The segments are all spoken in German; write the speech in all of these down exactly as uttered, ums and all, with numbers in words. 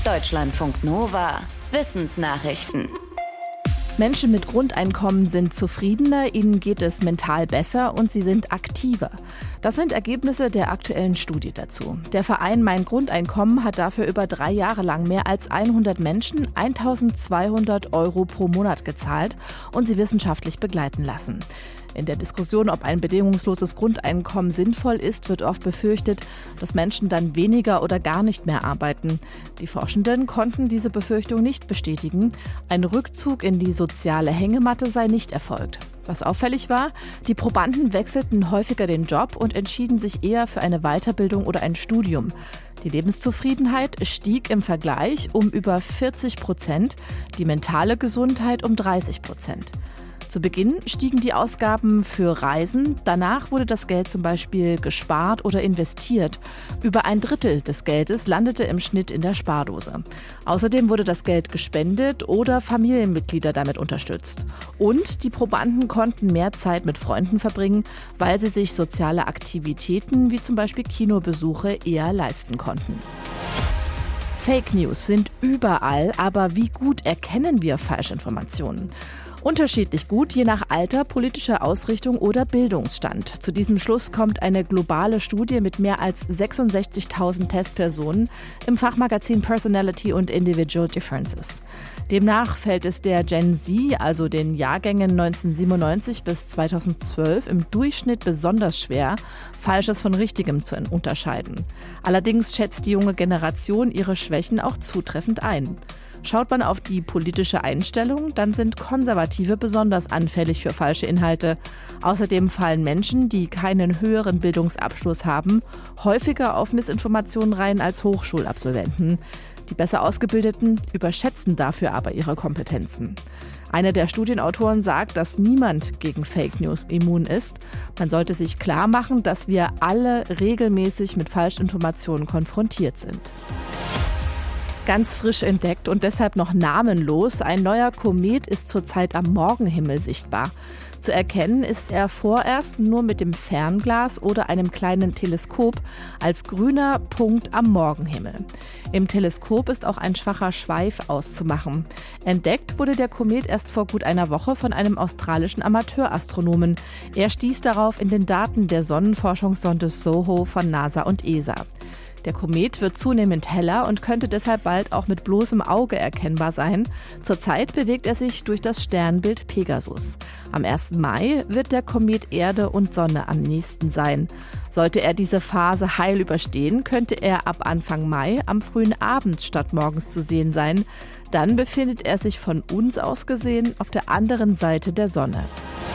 Deutschlandfunk Nova. Wissensnachrichten. Menschen mit Grundeinkommen sind zufriedener, ihnen geht es mental besser und sie sind aktiver. Das sind Ergebnisse der aktuellen Studie dazu. Der Verein Mein Grundeinkommen hat dafür über drei Jahre lang mehr als hundert Menschen eintausendzweihundert Euro pro Monat gezahlt und sie wissenschaftlich begleiten lassen. In der Diskussion, ob ein bedingungsloses Grundeinkommen sinnvoll ist, wird oft befürchtet, dass Menschen dann weniger oder gar nicht mehr arbeiten. Die Forschenden konnten diese Befürchtung nicht bestätigen. Ein Rückzug in die soziale Hängematte sei nicht erfolgt. Was auffällig war, die Probanden wechselten häufiger den Job und entschieden sich eher für eine Weiterbildung oder ein Studium. Die Lebenszufriedenheit stieg im Vergleich um über vierzig Prozent, die mentale Gesundheit um dreißig Prozent. Zu Beginn stiegen die Ausgaben für Reisen, danach wurde das Geld zum Beispiel gespart oder investiert. Über ein Drittel des Geldes landete im Schnitt in der Spardose. Außerdem wurde das Geld gespendet oder Familienmitglieder damit unterstützt. Und die Probanden konnten mehr Zeit mit Freunden verbringen, weil sie sich soziale Aktivitäten wie zum Beispiel Kinobesuche eher leisten konnten. Fake News sind überall, aber wie gut erkennen wir Falschinformationen? Unterschiedlich gut, je nach Alter, politischer Ausrichtung oder Bildungsstand. Zu diesem Schluss kommt eine globale Studie mit mehr als sechsundsechzigtausend Testpersonen im Fachmagazin Personality und Individual Differences. Demnach fällt es der Gen Z, also den Jahrgängen neunzehnhundertsiebenundneunzig bis zweitausendzwölf, im Durchschnitt besonders schwer, Falsches von Richtigem zu unterscheiden. Allerdings schätzt die junge Generation ihre Schwächen auch zutreffend ein. Schaut man auf die politische Einstellung, dann sind Konservative besonders anfällig für falsche Inhalte. Außerdem fallen Menschen, die keinen höheren Bildungsabschluss haben, häufiger auf Missinformationen rein als Hochschulabsolventen. Die besser Ausgebildeten überschätzen dafür aber ihre Kompetenzen. Einer der Studienautoren sagt, dass niemand gegen Fake News immun ist. Man sollte sich klar machen, dass wir alle regelmäßig mit Falschinformationen konfrontiert sind. Ganz frisch entdeckt und deshalb noch namenlos, ein neuer Komet ist zurzeit am Morgenhimmel sichtbar. Zu erkennen ist er vorerst nur mit dem Fernglas oder einem kleinen Teleskop als grüner Punkt am Morgenhimmel. Im Teleskop ist auch ein schwacher Schweif auszumachen. Entdeckt wurde der Komet erst vor gut einer Woche von einem australischen Amateurastronomen. Er stieß darauf in den Daten der Sonnenforschungssonde SOHO von NASA und E S A. Der Komet wird zunehmend heller und könnte deshalb bald auch mit bloßem Auge erkennbar sein. Zurzeit bewegt er sich durch das Sternbild Pegasus. Am ersten Mai wird der Komet Erde und Sonne am nächsten sein. Sollte er diese Phase heil überstehen, könnte er ab Anfang Mai am frühen Abend statt morgens zu sehen sein. Dann befindet er sich von uns aus gesehen auf der anderen Seite der Sonne.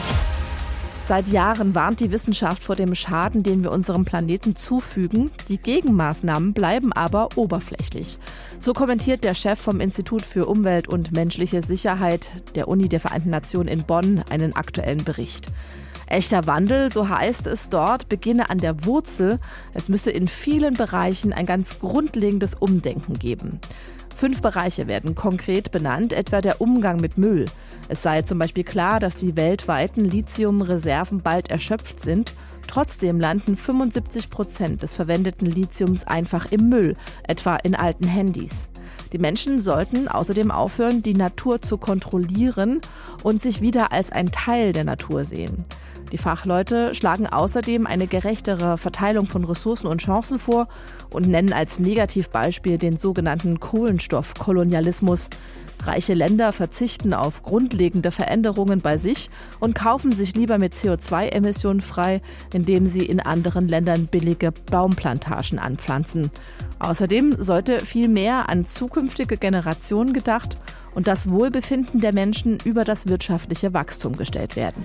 Seit Jahren warnt die Wissenschaft vor dem Schaden, den wir unserem Planeten zufügen. Die Gegenmaßnahmen bleiben aber oberflächlich. So kommentiert der Chef vom Institut für Umwelt und menschliche Sicherheit der Uni der Vereinten Nationen in Bonn einen aktuellen Bericht. Echter Wandel, so heißt es dort, beginne an der Wurzel. Es müsse in vielen Bereichen ein ganz grundlegendes Umdenken geben. Fünf Bereiche werden konkret benannt, etwa der Umgang mit Müll. Es sei zum Beispiel klar, dass die weltweiten Lithiumreserven bald erschöpft sind. Trotzdem landen fünfundsiebzig Prozent des verwendeten Lithiums einfach im Müll, etwa in alten Handys. Die Menschen sollten außerdem aufhören, die Natur zu kontrollieren und sich wieder als ein Teil der Natur sehen. Die Fachleute schlagen außerdem eine gerechtere Verteilung von Ressourcen und Chancen vor und nennen als Negativbeispiel den sogenannten Kohlenstoffkolonialismus. Reiche Länder verzichten auf grundlegende Veränderungen bei sich und kaufen sich lieber mit C O zwei Emissionen frei, indem sie in anderen Ländern billige Baumplantagen anpflanzen. Außerdem sollte viel mehr an zukünftige Generationen gedacht und das Wohlbefinden der Menschen über das wirtschaftliche Wachstum gestellt werden.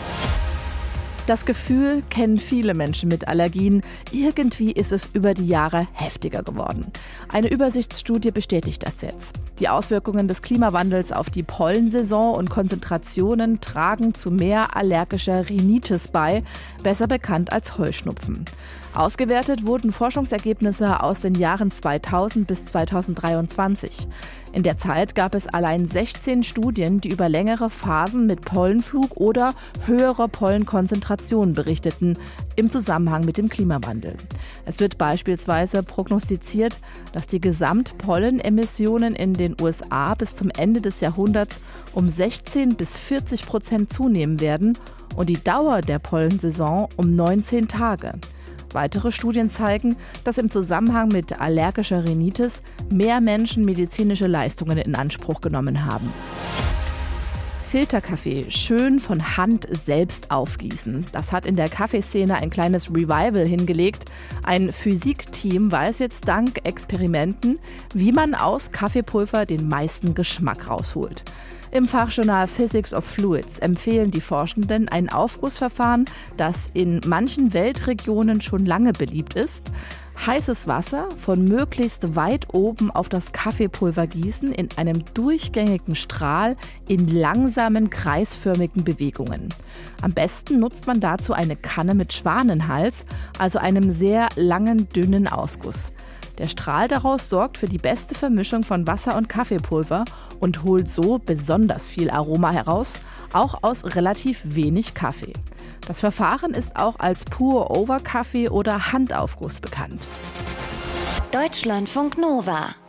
Das Gefühl kennen viele Menschen mit Allergien. Irgendwie ist es über die Jahre heftiger geworden. Eine Übersichtsstudie bestätigt das jetzt. Die Auswirkungen des Klimawandels auf die Pollensaison und Konzentrationen tragen zu mehr allergischer Rhinitis bei, besser bekannt als Heuschnupfen. Ausgewertet wurden Forschungsergebnisse aus den Jahren zweitausend bis zweitausenddreiundzwanzig. In der Zeit gab es allein sechzehn Studien, die über längere Phasen mit Pollenflug oder höherer Pollenkonzentration berichteten, im Zusammenhang mit dem Klimawandel. Es wird beispielsweise prognostiziert, dass die Gesamtpollenemissionen in den U S A bis zum Ende des Jahrhunderts um sechzehn bis vierzig Prozent zunehmen werden und die Dauer der Pollensaison um neunzehn Tage. Weitere Studien zeigen, dass im Zusammenhang mit allergischer Rhinitis mehr Menschen medizinische Leistungen in Anspruch genommen haben. Filterkaffee schön von Hand selbst aufgießen. Das hat in der Kaffeeszene ein kleines Revival hingelegt. Ein Physikteam weiß jetzt dank Experimenten, wie man aus Kaffeepulver den meisten Geschmack rausholt. Im Fachjournal Physics of Fluids empfehlen die Forschenden ein Aufgussverfahren, das in manchen Weltregionen schon lange beliebt ist. Heißes Wasser von möglichst weit oben auf das Kaffeepulver gießen in einem durchgängigen Strahl in langsamen kreisförmigen Bewegungen. Am besten nutzt man dazu eine Kanne mit Schwanenhals, also einem sehr langen, dünnen Ausguss. Der Strahl daraus sorgt für die beste Vermischung von Wasser und Kaffeepulver und holt so besonders viel Aroma heraus, auch aus relativ wenig Kaffee. Das Verfahren ist auch als Pour-Over-Kaffee oder Handaufguss bekannt. Deutschlandfunk Nova